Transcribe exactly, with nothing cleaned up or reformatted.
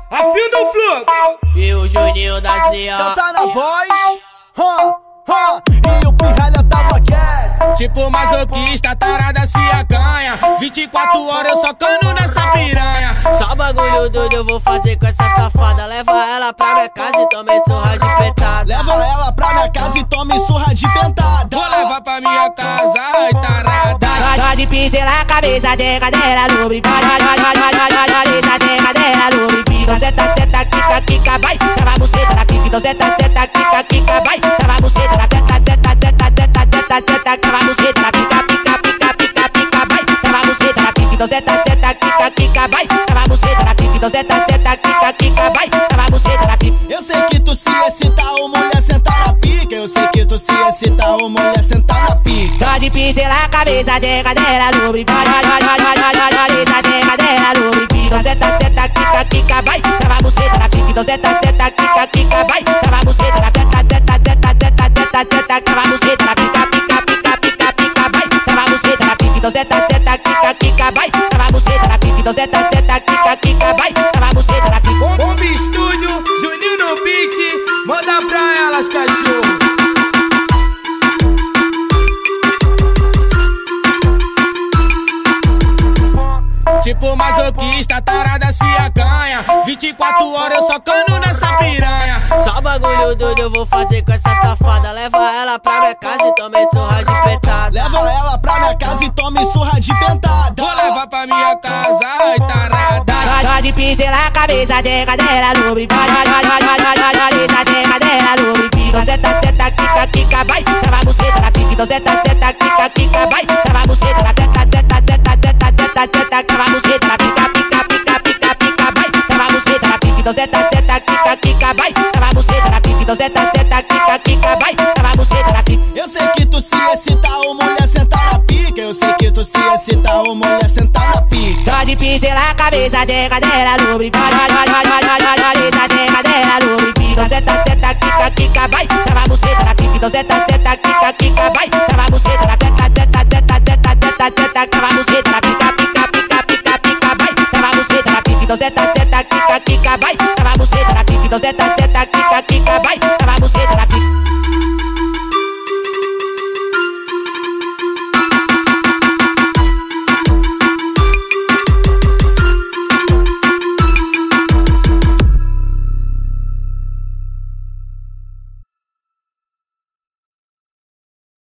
Afim do fluxo. E o Juninho da Zia já tá na voz, ha, ha. E o pirralha tava quieto. Tipo masoquista, tarada se acanha. vinte e quatro horas eu socando nessa piranha. Só bagulho doido eu vou fazer com essa safada. Leva ela pra minha casa e tome surra de pentada. Leva ela pra minha casa e tome surra de pentada. Vou levar pra minha casa, ai tarada. Pode pincelar a cabeça, de cadeira lubrificada. Cabeça de cadeira lubrificada. Senta, teta, quica, quica, vai. Trava a buceta na quica. Então senta, teta, quica, quica, vai. Trava a buceta na teta, teta, teta, teta, teta, teta. Trava a buceta na pica, pica, pica, pica, pica, vai. Trava a buceta na pica. Então senta, teta, quica, quica, vai. Trava a buceta na pica. Então senta, teta, quica, quica, vai. Trava a buceta na pica. Eu sei que tu se excita, ô mulher, senta na pica. Eu sei que tu se excita, ô mulher, senta na pica. Pode pincelar a cabeça, de cadeira lubrificada. Cabeça de cadeira lubrificada. Senta, teta, quica, quica, vai. Trava a buceta na pica. Então senta, teta, quica, quica, vai. Trava a buceta na teta, teta, teta, teta, teta, teta. Trava a buceta na pica, pica, pica, pica, pica, vai. Trava a buceta na pica. Então senta, teta, quica, quica, vai. Trava a buceta na pica. Então senta, teta, quica, quica, vai. Trava a buceta na pica. Bomba Estúdio, Juninho no beat. Manda pra elas, cachorro. Tipo masoquista, tarada se acanha. vinte e quatro horas eu socando nessa piranha. Só bagulho doido eu vou fazer com essa safada. Leva ela pra minha casa e tome surra de pentada. Leva ela pra minha casa e tome surra de pentada. Vou levar pra minha casa, ai tarada. Pode pincelar a cabeça, de cadeira lubrificada. Cabeça de cadeira lubrificada. Senta, teta, quica, quica, vai. Trava a buceta na pica. Então senta, teta, quica, quica, vai. Trava a buceta na teta, teta, teta, teta, teta, teta. Trava a buceta na pica, pica, pica, pica, pica, vai. Trava a buceta na pica. Então senta, teta, quica, quica, vai. Trava a buceta na pica. Então senta, teta, quica, quica, vai. Trava a buceta na pica. Eu sei que tu se excita, ô mulher, senta na pica. Eu sei que tu se excita, ô mulher, senta na pica. Pode pincelar a cabeça, de cadeira lubrificada. Cabeça de cadeira lubrificada. Senta, teta, quica, quica, vai. Trava a buceta na pica. Então senta, teta, quica, quica, vai. Trava a buceta na teta, teta, teta, teta, teta, teta. Trava a buceta na pica, pica, pica, pica, pica, vai. Trava a buceta na pica. Então senta,